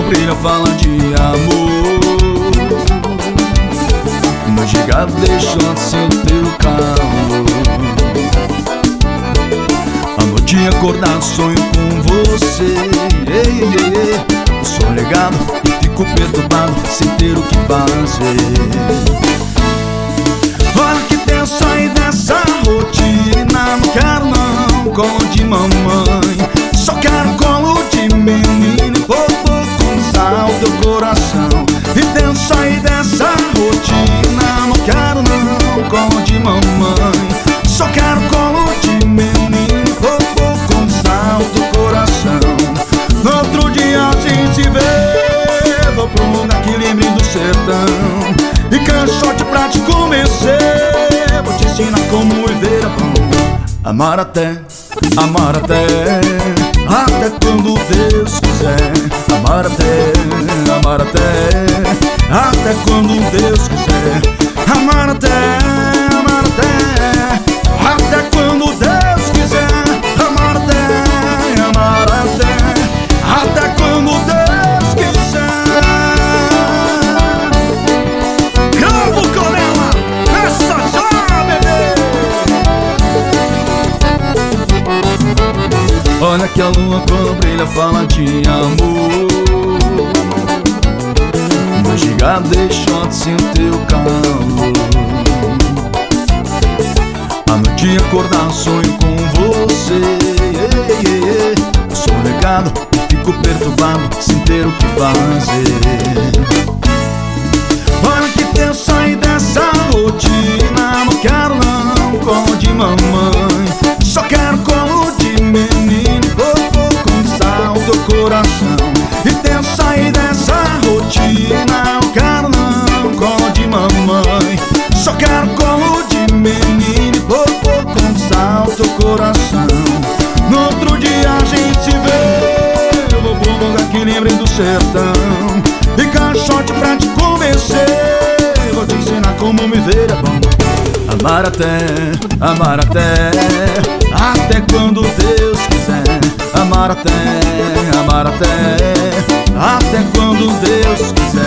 brilha fala de amor. Meu gigado deixou de ser o teu calor. À noite acordado sonho com você. Sou legado e fico perturbado sem ter o que fazer. Olha que tenho sair dessa rotina. Não quero não colo de mamãe, só quero colo de menino e popô com sal teu coração. E tenho sair dessa rotina. Não quero não colo de mamãe, só quero colo de menino e popô com sal teu coração. No outro dia a gente se vê, vou pro lugar que lembre do sertão e caixote pra te convencer. Vou te ensinar como viver é bom. Amar até quando Deus quiser. Amar até quando Deus quiser. Amar até quando Deus quiser. Amar até quando Deus quiser. Grava o Corella, essa já, bebê. Olha que a lua quando brilha fala de amor. Meu gigado deixou de ser o teu calor. À noite acordar sonho com você. Sou legado e fico perturbado sem ter o que fazer. Olha que tenho sair dessa rotina. Não quero não colo de mamãe, só quero colo de menino e popô com sal teu coração. E tenho sair dessa rotina. Não quero não colo de mamãe, só quero colo de menino e popô com sal teu coração. No outro dia a gente se vê, eu vou pro lugar que lembre do sertão e caixote pra te convencer. Vou te ensinar como viver é bom. Amar até quando Deus quiser. Amar até quando Deus quiser.